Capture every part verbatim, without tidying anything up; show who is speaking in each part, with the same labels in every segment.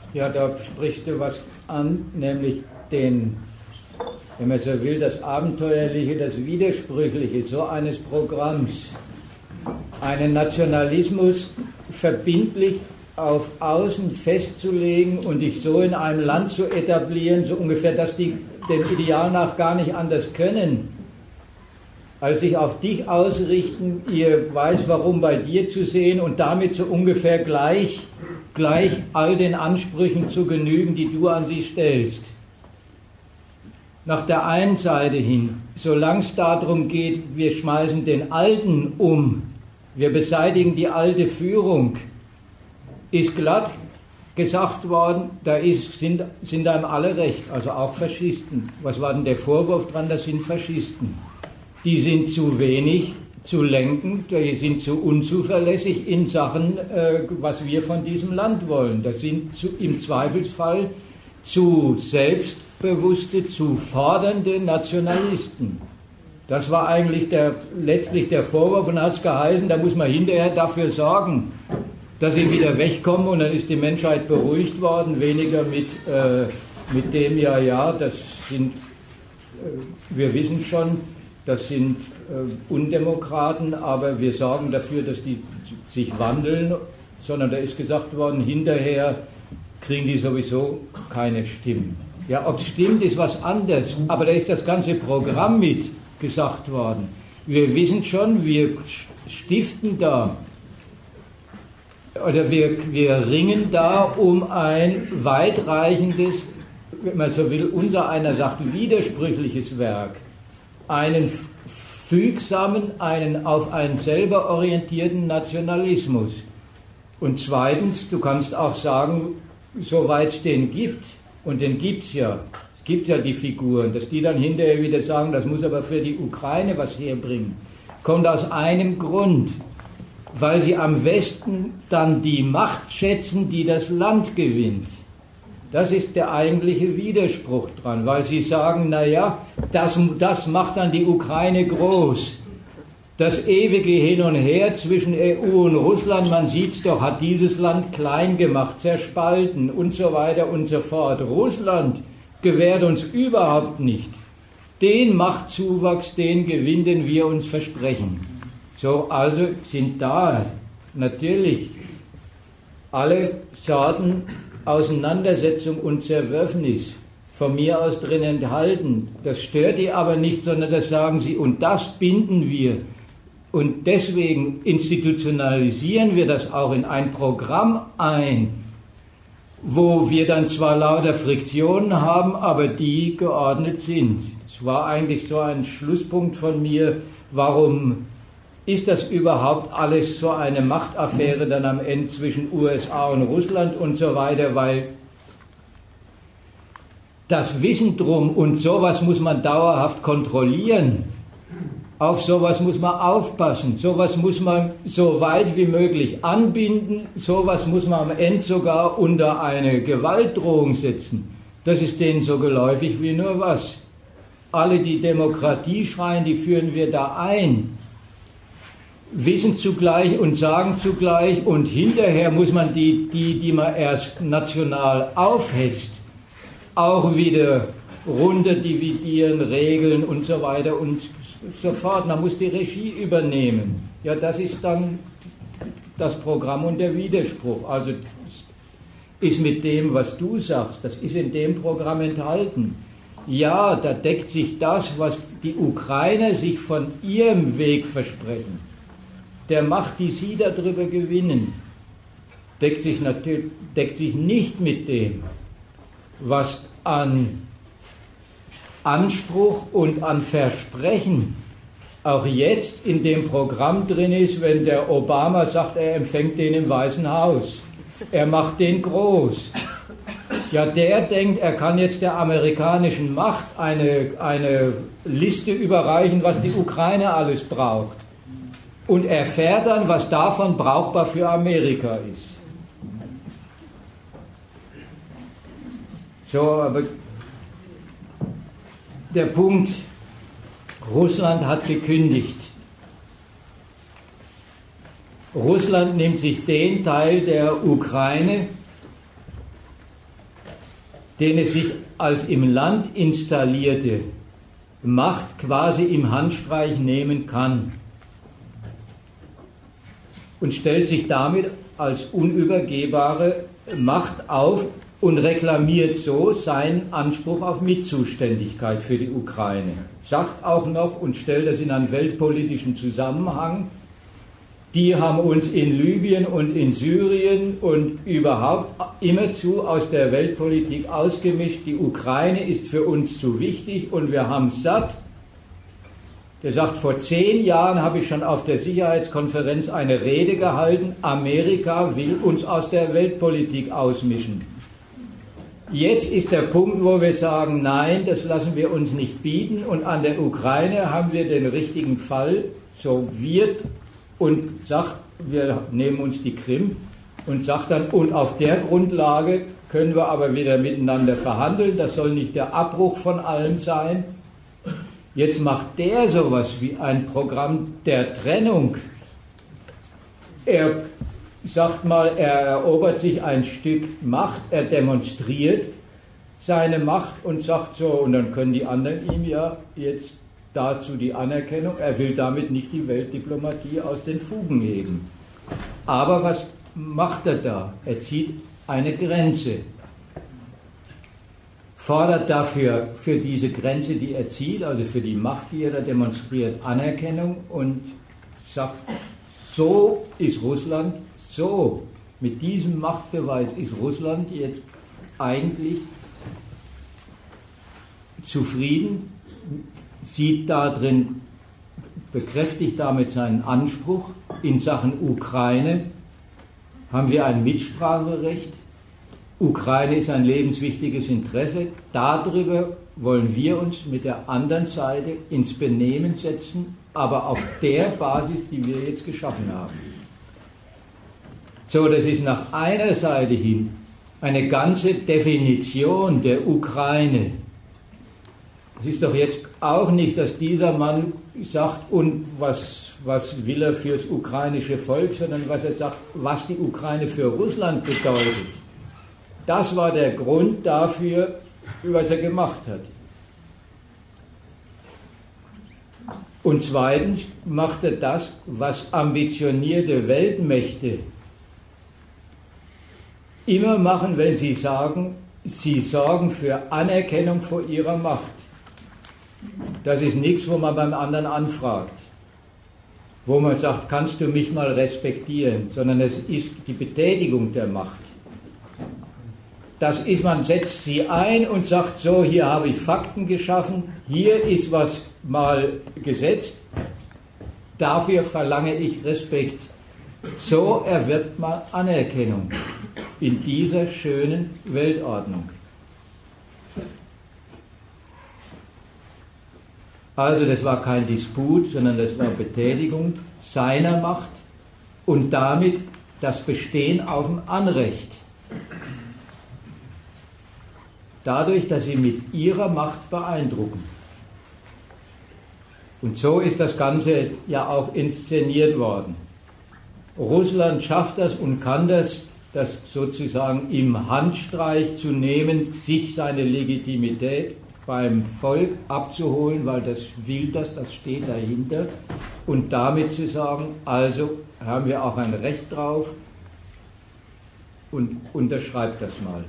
Speaker 1: Ja, da sprichst du was an, nämlich den, wenn man so will, das Abenteuerliche, das Widersprüchliche so eines Programms. Einen Nationalismus verbindlich auf Außen festzulegen und dich so in einem Land zu etablieren, so ungefähr, dass die dem Ideal nach gar nicht anders können, als sich auf dich ausrichten, ihr weiß warum bei dir zu sehen und damit so ungefähr gleich, gleich all den Ansprüchen zu genügen, die du an sie stellst. Nach der einen Seite hin, solange es darum geht, wir schmeißen den Alten um, wir beseitigen die alte Führung, ist glatt gesagt worden, da ist, sind, sind einem alle recht, also auch Faschisten. Was war denn der Vorwurf dran? Das sind Faschisten. Die sind zu wenig zu lenken, die sind zu unzuverlässig in Sachen, äh, was wir von diesem Land wollen. Das sind zu, im Zweifelsfall zu selbstbewusste, zu fordernde Nationalisten. Das war eigentlich der, letztlich der Vorwurf und hat es geheißen, da muss man hinterher dafür sorgen, dass sie wieder wegkommen und dann ist die Menschheit beruhigt worden, weniger mit, äh, mit dem, ja, ja, das sind, äh, wir wissen schon, das sind äh, Undemokraten, aber wir sorgen dafür, dass die sich wandeln, sondern da ist gesagt worden, hinterher kriegen die sowieso keine Stimmen. Ja, ob es stimmt, ist was anderes, aber da ist das ganze Programm mit gesagt worden. Wir wissen schon, wir stiften da, oder wir, wir ringen da um ein weitreichendes, wenn man so will, unser einer sagt, widersprüchliches Werk. Einen fügsamen, einen auf einen selber orientierten Nationalismus. Und zweitens, du kannst auch sagen, soweit es den gibt, und den gibt es ja, es gibt ja die Figuren, dass die dann hinterher wieder sagen, das muss aber für die Ukraine was herbringen, kommt aus einem Grund, weil sie am Westen dann die Macht schätzen, die das Land gewinnt. Das ist der eigentliche Widerspruch dran, weil sie sagen, naja, das, das macht dann die Ukraine groß. Das ewige Hin und Her zwischen E U und Russland, man sieht es doch, hat dieses Land klein gemacht, zerspalten und so weiter und so fort. Russland gewährt uns überhaupt nicht den Machtzuwachs, den gewinnen wir uns versprechen. So, also sind da natürlich alle Sorten Auseinandersetzung und Zerwürfnis von mir aus drin enthalten. Das stört die aber nicht, sondern das sagen sie, und das binden wir. Und deswegen institutionalisieren wir das auch in ein Programm ein, wo wir dann zwar lauter Friktionen haben, aber die geordnet sind. Es war eigentlich so ein Schlusspunkt von mir, warum ist das überhaupt alles so eine Machtaffäre dann am Ende zwischen U S A und Russland und so weiter, weil das Wissen drum und sowas muss man dauerhaft kontrollieren, auf sowas muss man aufpassen, sowas muss man so weit wie möglich anbinden, sowas muss man am Ende sogar unter eine Gewaltdrohung setzen. Das ist denen so geläufig wie nur was. Alle, die Demokratie schreien, die führen wir da ein. Wissen zugleich und sagen zugleich und hinterher muss man die, die, die man erst national aufhetzt, auch wieder runterdividieren, regeln und so weiter und so fort. Man muss die Regie übernehmen. Ja, das ist dann das Programm und der Widerspruch. Also ist mit dem, was du sagst, das ist in dem Programm enthalten. Ja, da deckt sich das, was die Ukrainer sich von ihrem Weg versprechen, der Macht, die sie darüber gewinnen, deckt sich, natürlich, deckt sich nicht mit dem, was an Anspruch und an Versprechen auch jetzt in dem Programm drin ist, wenn der Obama sagt, er empfängt den im Weißen Haus. Er macht den groß. Ja, der denkt, er kann jetzt der amerikanischen Macht eine, eine Liste überreichen, was die Ukraine alles braucht. Und erfährt dann, was davon brauchbar für Amerika ist. So, aber der Punkt, Russland hat gekündigt. Russland nimmt sich den Teil der Ukraine, den es sich als im Land installierte Macht quasi im Handstreich nehmen kann und stellt sich damit als unübergehbare Macht auf und reklamiert so seinen Anspruch auf Mitzuständigkeit für die Ukraine. Sagt auch noch und stellt das in einen weltpolitischen Zusammenhang: Die haben uns in Libyen und in Syrien und überhaupt immerzu aus der Weltpolitik ausgemischt. Die Ukraine ist für uns zu wichtig und wir haben es satt. Der sagt, vor zehn Jahren habe ich schon auf der Sicherheitskonferenz eine Rede gehalten, Amerika will uns aus der Weltpolitik ausmischen. Jetzt ist der Punkt, wo wir sagen, nein, das lassen wir uns nicht bieten, und an der Ukraine haben wir den richtigen Fall, so wird und sagt, wir nehmen uns die Krim, und sagt dann, und auf der Grundlage können wir aber wieder miteinander verhandeln, das soll nicht der Abbruch von allem sein. Jetzt macht der sowas wie ein Programm der Trennung. Er sagt mal, er erobert sich ein Stück Macht, er demonstriert seine Macht und sagt so, und dann können die anderen ihm ja jetzt dazu die Anerkennung, er will damit nicht die Weltdiplomatie aus den Fugen heben. Aber was macht er da? Er zieht eine Grenze. Fordert dafür, für diese Grenze, die er zieht, also für die Macht, die er da demonstriert, Anerkennung und sagt, so ist Russland, so, mit diesem Machtbeweis ist Russland jetzt eigentlich zufrieden, sieht darin, bekräftigt damit seinen Anspruch, in Sachen Ukraine haben wir ein Mitspracherecht. Ukraine ist ein lebenswichtiges Interesse. Darüber wollen wir uns mit der anderen Seite ins Benehmen setzen, aber auf der Basis, die wir jetzt geschaffen haben. So, das ist nach einer Seite hin eine ganze Definition der Ukraine. Es ist doch jetzt auch nicht, dass dieser Mann sagt, und was, was will er fürs ukrainische Volk, sondern was er sagt, was die Ukraine für Russland bedeutet. Das war der Grund dafür, was er gemacht hat. Und zweitens macht er das, was ambitionierte Weltmächte immer machen, wenn sie sagen, sie sorgen für Anerkennung vor ihrer Macht. Das ist nichts, wo man beim anderen anfragt, wo man sagt, kannst du mich mal respektieren, sondern es ist die Betätigung der Macht. Das ist, man setzt sie ein und sagt so, hier habe ich Fakten geschaffen, hier ist was mal gesetzt, dafür verlange ich Respekt. So erwirbt man Anerkennung in dieser schönen Weltordnung. Also das war kein Disput, sondern das war Betätigung seiner Macht und damit das Bestehen auf dem Anrecht. Dadurch, dass sie mit ihrer Macht beeindrucken. Und so ist das Ganze ja auch inszeniert worden. Russland schafft das und kann das, das sozusagen im Handstreich zu nehmen, sich seine Legitimität beim Volk abzuholen, weil das will das, das steht dahinter, und damit zu sagen, also haben wir auch ein Recht drauf und unterschreibt das mal.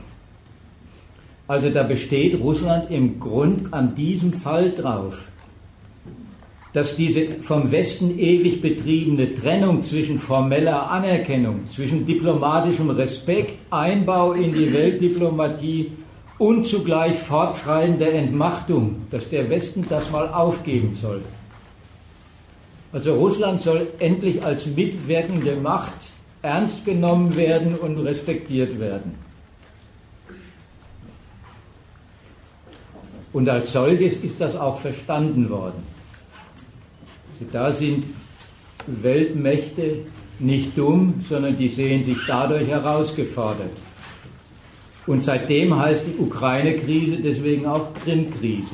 Speaker 1: Also da besteht Russland im Grund an diesem Fall drauf, dass diese vom Westen ewig betriebene Trennung zwischen formeller Anerkennung, zwischen diplomatischem Respekt, Einbau in die Weltdiplomatie und zugleich fortschreitender Entmachtung, dass der Westen das mal aufgeben soll. Also Russland soll endlich als mitwirkende Macht ernst genommen werden und respektiert werden. Und als solches ist das auch verstanden worden. Also da sind Weltmächte nicht dumm, sondern die sehen sich dadurch herausgefordert. Und seitdem heißt die Ukraine-Krise deswegen auch Krim-Krise.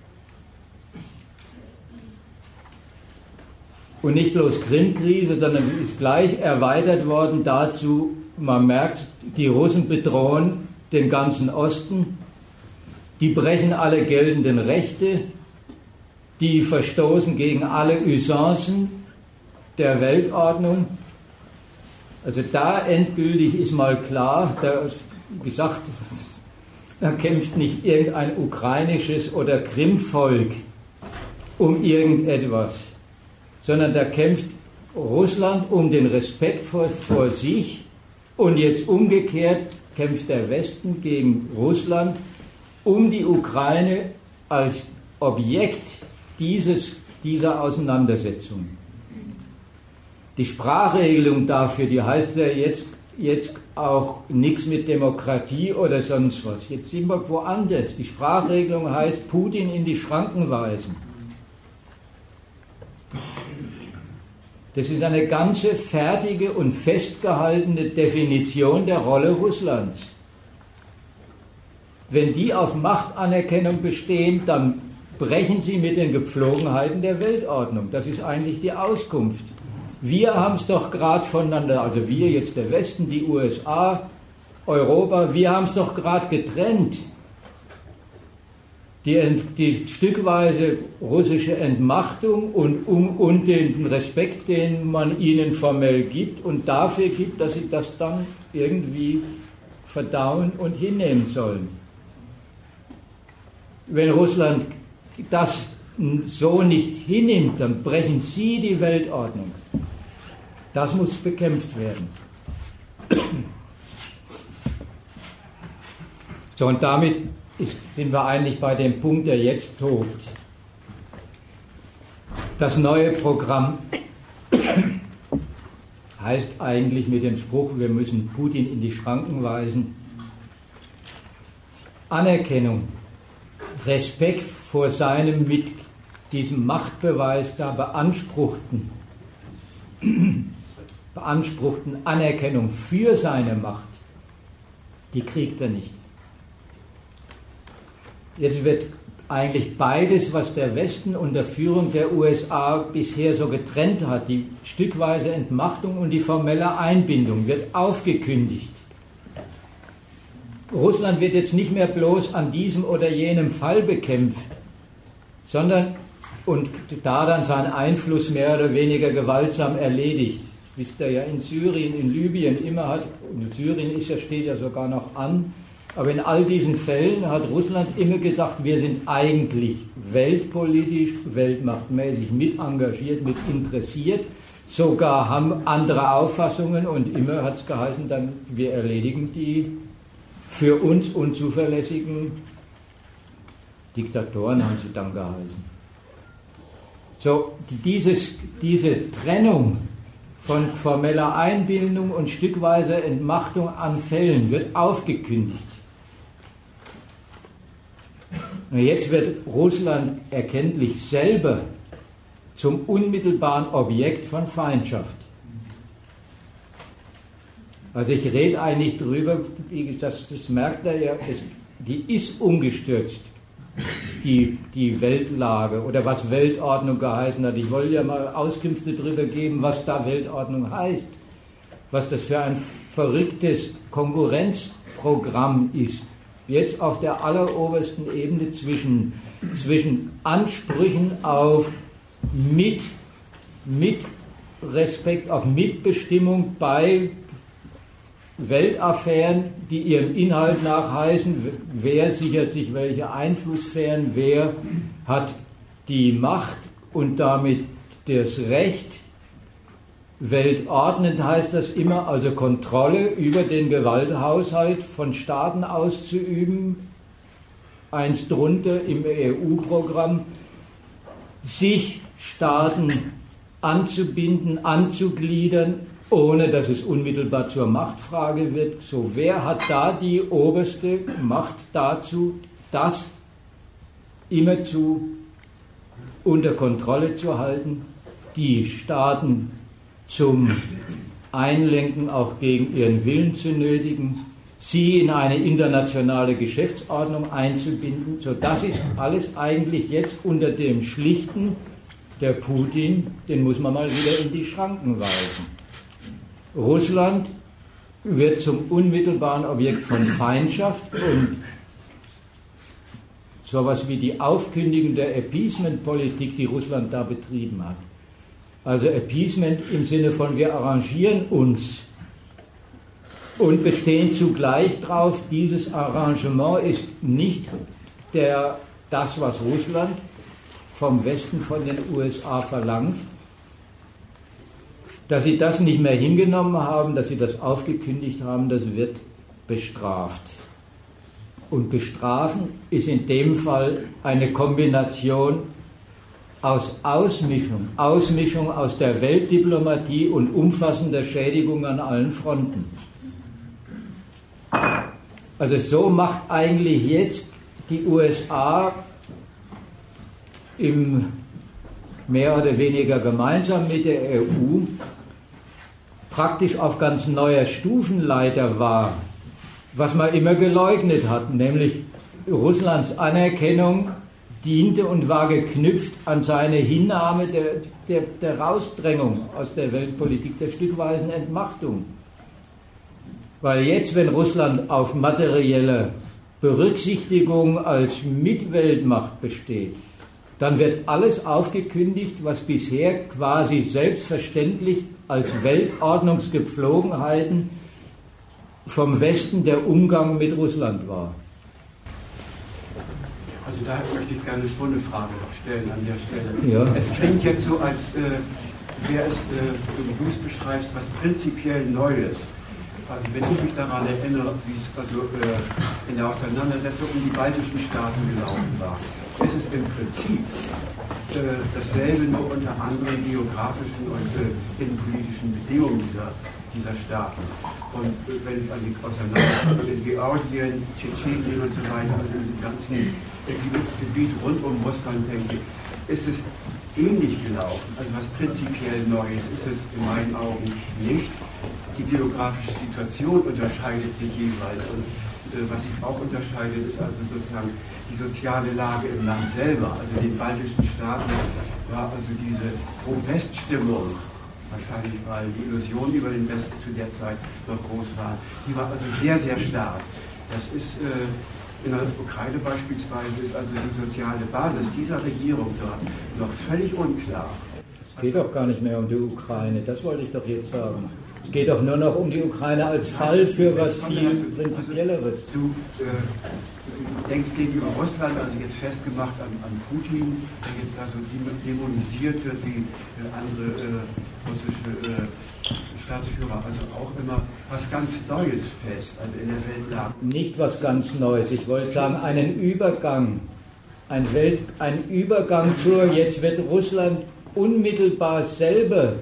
Speaker 1: Und nicht bloß Krim-Krise, sondern die ist gleich erweitert worden dazu, man merkt, die Russen bedrohen den ganzen Osten, die brechen alle geltenden Rechte, die verstoßen gegen alle Usancen der Weltordnung. Also da endgültig ist mal klar, da gesagt, da kämpft nicht irgendein ukrainisches oder Krimvolk um irgendetwas, sondern da kämpft Russland um den Respekt vor, vor sich, und jetzt umgekehrt kämpft der Westen gegen Russland um die Ukraine als Objekt dieses, dieser Auseinandersetzung. Die Sprachregelung dafür, die heißt ja jetzt, jetzt auch nichts mit Demokratie oder sonst was. Jetzt sind wir woanders. Die Sprachregelung heißt Putin in die Schranken weisen. Das ist eine ganze fertige und festgehaltene Definition der Rolle Russlands. Wenn die auf Machtanerkennung bestehen, dann brechen sie mit den Gepflogenheiten der Weltordnung. Das ist eigentlich die Auskunft. Wir haben es doch gerade voneinander, also wir jetzt der Westen, die U S A, Europa, wir haben es doch gerade getrennt. Die, die stückweise russische Entmachtung und, um, und den Respekt, den man ihnen formell gibt und dafür gibt, dass sie das dann irgendwie verdauen und hinnehmen sollen. Wenn Russland das so nicht hinnimmt, dann brechen sie die Weltordnung. Das muss bekämpft werden. So, und damit ist, sind wir eigentlich bei dem Punkt, der jetzt tobt. Das neue Programm heißt eigentlich mit dem Spruch, wir müssen Putin in die Schranken weisen, Anerkennung, Respekt vor seinem mit diesem Machtbeweis da beanspruchten, beanspruchten Anerkennung für seine Macht, die kriegt er nicht. Jetzt wird eigentlich beides, was der Westen unter Führung der U S A bisher so getrennt hat, die stückweise Entmachtung und die formelle Einbindung, wird aufgekündigt. Russland wird jetzt nicht mehr bloß an diesem oder jenem Fall bekämpft, sondern und da dann seinen Einfluss mehr oder weniger gewaltsam erledigt. Wisst ihr ja, in Syrien, in Libyen immer hat, und Syrien ist ja, steht ja sogar noch an, aber in all diesen Fällen hat Russland immer gesagt, wir sind eigentlich weltpolitisch, weltmachtmäßig mit engagiert, mit interessiert, sogar haben andere Auffassungen und immer hat es geheißen, dann wir erledigen die für uns unzuverlässigen Diktatoren, haben sie dann geheißen. So, dieses, diese Trennung von formeller Einbildung und stückweiser Entmachtung an Fällen wird aufgekündigt. Und jetzt wird Russland erkenntlich selber zum unmittelbaren Objekt von Feindschaft. Also ich rede eigentlich drüber, das, das merkt er ja, das, die ist umgestürzt, die, die Weltlage oder was Weltordnung geheißen hat. Ich wollte ja mal Auskünfte darüber geben, was da Weltordnung heißt, was das für ein verrücktes Konkurrenzprogramm ist. Jetzt auf der allerobersten Ebene zwischen, zwischen Ansprüchen auf mit, mit Respekt, auf Mitbestimmung bei Weltaffären, die ihrem Inhalt nach heißen, wer sichert sich welche Einflusssphären, wer hat die Macht und damit das Recht. Weltordnend heißt das immer, also Kontrolle über den Gewalthaushalt von Staaten auszuüben, eins drunter im E U-Programm, sich Staaten anzubinden, anzugliedern, ohne dass es unmittelbar zur Machtfrage wird. So, wer hat da die oberste Macht dazu, das immerzu unter Kontrolle zu halten, die Staaten zum Einlenken auch gegen ihren Willen zu nötigen, sie in eine internationale Geschäftsordnung einzubinden. So, das ist alles eigentlich jetzt unter dem schlichten, der Putin, den muss man mal wieder in die Schranken weisen. Russland wird zum unmittelbaren Objekt von Feindschaft und sowas wie die Aufkündigung der Appeasement-Politik, die Russland da betrieben hat. Also Appeasement im Sinne von wir arrangieren uns und bestehen zugleich darauf, dieses Arrangement ist nicht der, das, was Russland vom Westen, von den U S A verlangt. Dass sie das nicht mehr hingenommen haben, dass sie das aufgekündigt haben, das wird bestraft. Und bestrafen ist in dem Fall eine Kombination aus Ausmischung, Ausmischung aus der Weltdiplomatie und umfassender Schädigung an allen Fronten. Also so macht eigentlich jetzt die U S A im mehr oder weniger gemeinsam mit der E U praktisch auf ganz neuer Stufenleiter wahr, was man immer geleugnet hat, nämlich Russlands Anerkennung diente und war geknüpft an seine Hinnahme der, der, der Rausdrängung aus der Weltpolitik, der stückweisen Entmachtung. Weil jetzt, wenn Russland auf materielle Berücksichtigung als Mitweltmacht besteht, dann wird alles aufgekündigt, was bisher quasi selbstverständlich als Weltordnungsgepflogenheiten vom Westen der Umgang mit Russland war.
Speaker 2: Also da möchte ich gerne schon eine Frage stellen an der Stelle.
Speaker 1: Ja.
Speaker 2: Es klingt jetzt so, als äh, wäre es, äh, wie du es beschreibst, was prinzipiell Neues. Also wenn ich mich daran erinnere, wie es also, äh, in der Auseinandersetzung um die baltischen Staaten gelaufen war, ist es im Prinzip äh, dasselbe, nur unter anderen geografischen und äh, innenpolitischen Bedingungen dieser, dieser Staaten. Und äh, wenn ich an die Auseinandersetzung in Georgien, Tschetschenien und so weiter, also in diesem ganzen äh, Gebiet rund um Russland denke, ist es ähnlich gelaufen. Also was prinzipiell Neues ist es in meinen Augen nicht. Die geografische Situation unterscheidet sich jeweils und äh, was sich auch unterscheidet, ist also sozusagen die soziale Lage im Land selber. Also in den baltischen Staaten war also diese Pro-West-Stimmung, wahrscheinlich weil die Illusion über den Westen zu der Zeit noch groß war, die war also sehr, sehr stark. Das ist äh, in der Ukraine beispielsweise ist also die soziale Basis dieser Regierung dort noch völlig unklar.
Speaker 1: Es geht doch gar nicht mehr um die Ukraine, das wollte ich doch jetzt sagen. Es geht doch nur noch um die Ukraine als Fall für was viel Prinzipielleres.
Speaker 2: Du äh, denkst gegenüber Russland, also jetzt festgemacht an, an Putin, der jetzt da so dämonisiert wird wie äh, andere äh, russische äh, Staatsführer, also auch immer was ganz Neues fest, also in der Weltlage.
Speaker 1: Nicht was ganz Neues, ich wollte sagen, einen Übergang, ein, Welt, ein Übergang zur, jetzt wird Russland unmittelbar selber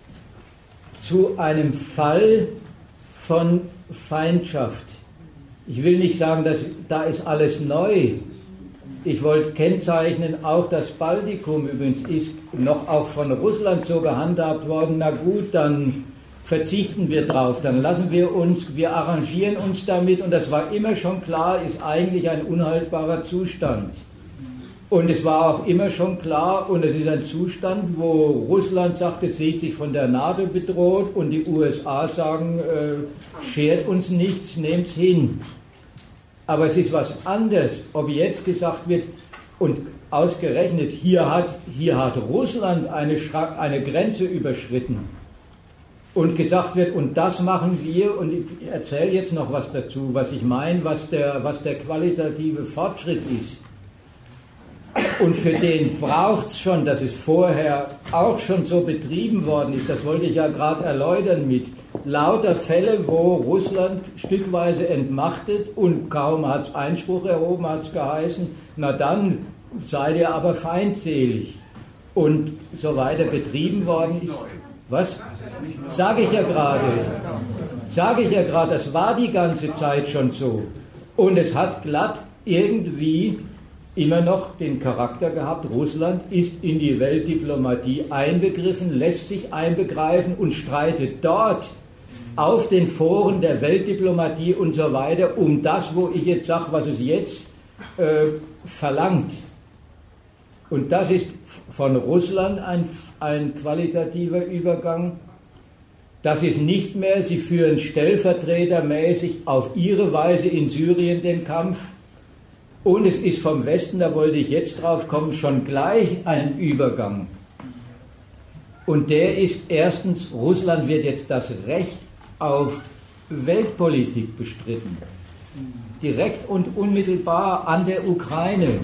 Speaker 1: zu einem Fall von Feindschaft. Ich will nicht sagen, dass da ist alles neu. Ich wollte kennzeichnen, auch das Baltikum übrigens ist noch auch von Russland so gehandhabt worden. Na gut, dann verzichten wir drauf, dann lassen wir uns, wir arrangieren uns damit und das war immer schon klar, ist eigentlich ein unhaltbarer Zustand. Und es war auch immer schon klar, und es ist ein Zustand, wo Russland sagt, es sieht sich von der NATO bedroht und die U S A sagen, äh, schert uns nichts, nehmt's hin. Aber es ist was anderes, ob jetzt gesagt wird, und ausgerechnet, hier hat, hier hat Russland eine, Schra- eine Grenze überschritten und gesagt wird, und das machen wir, und ich erzähle jetzt noch was dazu, was ich meine, was der, was der qualitative Fortschritt ist. Und für den braucht es schon, dass es vorher auch schon so betrieben worden ist, das wollte ich ja gerade erläutern mit lauter Fälle, wo Russland stückweise entmachtet und kaum hat es Einspruch erhoben, hat es geheißen, na dann seid ihr aber feindselig und so weiter betrieben worden ist. Was? Sage ich ja gerade. Sage ich ja gerade, das war die ganze Zeit schon so. Und es hat glatt irgendwie immer noch den Charakter gehabt, Russland ist in die Weltdiplomatie einbegriffen, lässt sich einbegreifen und streitet dort auf den Foren der Weltdiplomatie und so weiter um das, wo ich jetzt sage, was es jetzt äh, verlangt. Und das ist von Russland ein, ein qualitativer Übergang. Das ist nicht mehr, sie führen stellvertretermäßig auf ihre Weise in Syrien den Kampf. Und es ist vom Westen, da wollte ich jetzt drauf kommen, schon gleich ein Übergang. Und der ist erstens, Russland wird jetzt das Recht auf Weltpolitik bestritten. Direkt und unmittelbar an der Ukraine.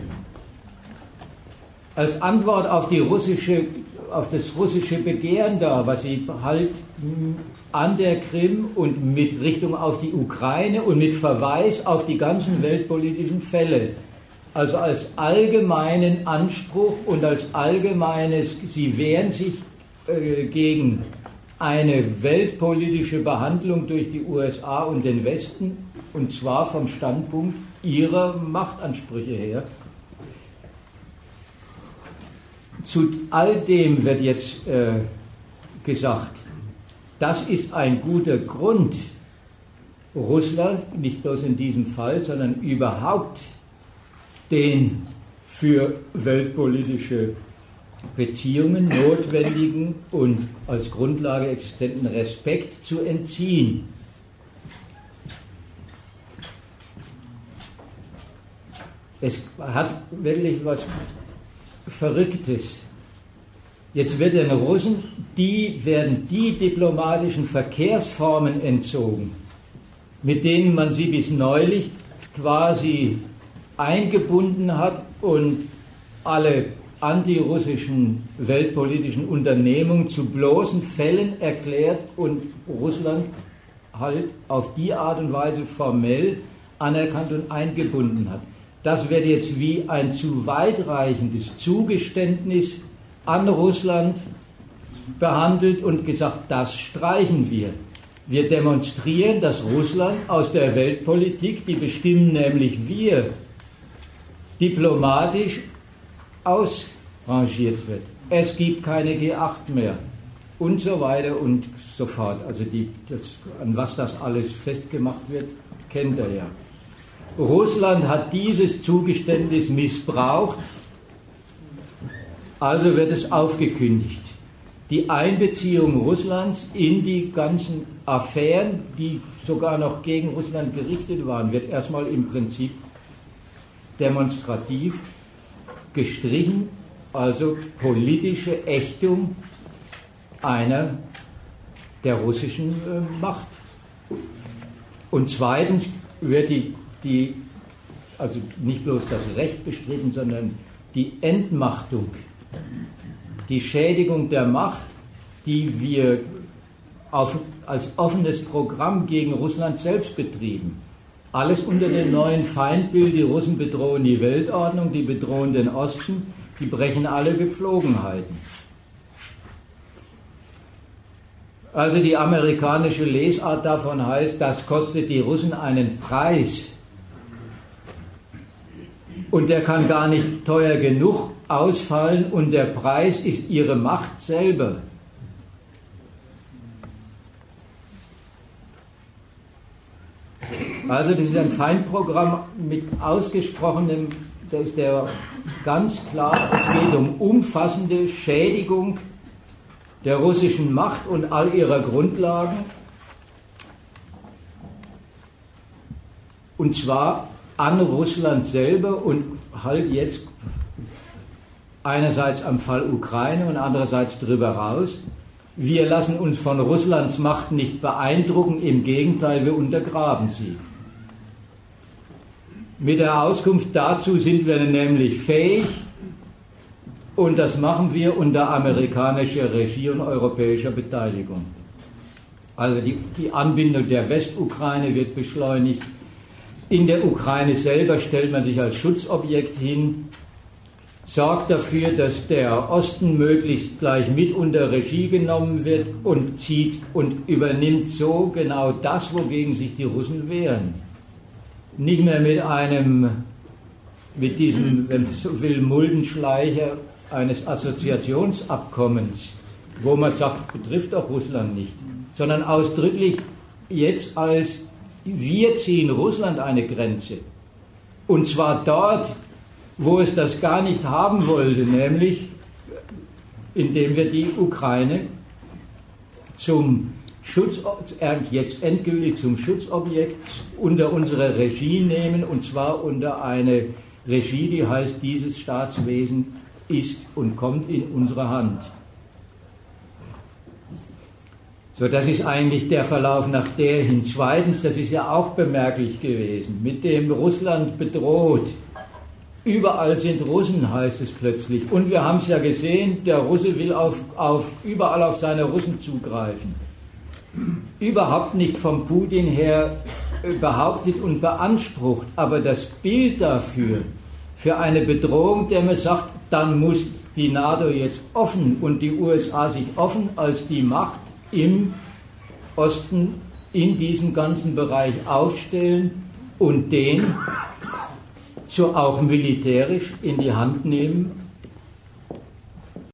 Speaker 1: Als Antwort auf die russische auf das russische Begehren da, was sie halt an der Krim und mit Richtung auf die Ukraine und mit Verweis auf die ganzen weltpolitischen Fälle, also als allgemeinen Anspruch und als allgemeines, sie wehren sich äh, gegen eine weltpolitische Behandlung durch die U S A und den Westen, und zwar vom Standpunkt ihrer Machtansprüche her. Zu all dem wird jetzt äh, gesagt, das ist ein guter Grund, Russland, nicht bloß in diesem Fall, sondern überhaupt den für weltpolitische Beziehungen notwendigen und als Grundlage existenten Respekt zu entziehen. Es hat wirklich was Verrücktes. Jetzt wird den Russen, die werden die diplomatischen Verkehrsformen entzogen, mit denen man sie bis neulich quasi eingebunden hat und alle antirussischen weltpolitischen Unternehmungen zu bloßen Fällen erklärt und Russland halt auf die Art und Weise formell anerkannt und eingebunden hat. Das wird jetzt wie ein zu weitreichendes Zugeständnis an Russland behandelt und gesagt, das streichen wir. Wir demonstrieren, dass Russland aus der Weltpolitik, die bestimmen nämlich wir, diplomatisch ausrangiert wird. Es gibt keine G acht mehr und so weiter und so fort. Also die, das, an was das alles festgemacht wird, kennt er ja. Russland hat dieses Zugeständnis missbraucht, also wird es aufgekündigt. Die Einbeziehung Russlands in die ganzen Affären, die sogar noch gegen Russland gerichtet waren, wird erstmal im Prinzip demonstrativ gestrichen, also politische Ächtung einer der russischen äh, Macht. Und zweitens wird die die, also nicht bloß das Recht bestritten, sondern die Entmachtung, die Schädigung der Macht, die wir auf, als offenes Programm gegen Russland selbst betrieben. Alles unter dem neuen Feindbild, die Russen bedrohen die Weltordnung, die bedrohen den Osten, die brechen alle Gepflogenheiten. Also die amerikanische Lesart davon heißt, das kostet die Russen einen Preis. Und der kann gar nicht teuer genug ausfallen und der Preis ist ihre Macht selber. Also das ist ein Feindprogramm mit ausgesprochenem, da ist der ganz klar, es geht um umfassende Schädigung der russischen Macht und all ihrer Grundlagen. Und zwar an Russland selber und halt jetzt einerseits am Fall Ukraine und andererseits drüber raus. Wir lassen uns von Russlands Macht nicht beeindrucken, im Gegenteil, wir untergraben sie. Mit der Auskunft dazu sind wir nämlich fähig und das machen wir unter amerikanischer Regie und europäischer Beteiligung. Also die, die Anbindung der Westukraine wird beschleunigt. In der Ukraine selber stellt man sich als Schutzobjekt hin, sorgt dafür, dass der Osten möglichst gleich mit unter Regie genommen wird und zieht und übernimmt so genau das, wogegen sich die Russen wehren. Nicht mehr mit einem, mit diesem, wenn man so will, Muldenschleicher eines Assoziationsabkommens, wo man sagt, betrifft doch Russland nicht, sondern ausdrücklich jetzt als wir ziehen Russland eine Grenze. Und zwar dort, wo es das gar nicht haben wollte, nämlich indem wir die Ukraine zum Schutz, jetzt endgültig zum Schutzobjekt unter unsere Regie nehmen, und zwar unter eine Regie, die heißt, dieses Staatswesen ist und kommt in unsere Hand. So, das ist eigentlich der Verlauf nach der hin. Zweitens, das ist ja auch bemerklich gewesen, mit dem Russland bedroht. Überall sind Russen, heißt es plötzlich. Und wir haben es ja gesehen, der Russe will auf, auf, überall auf seine Russen zugreifen. Überhaupt nicht vom Putin her behauptet und beansprucht, aber das Bild dafür, für eine Bedrohung, der man sagt, dann muss die NATO jetzt offen und die U S A sich offen als die Macht im Osten in diesem ganzen Bereich aufstellen und den so auch militärisch in die Hand nehmen,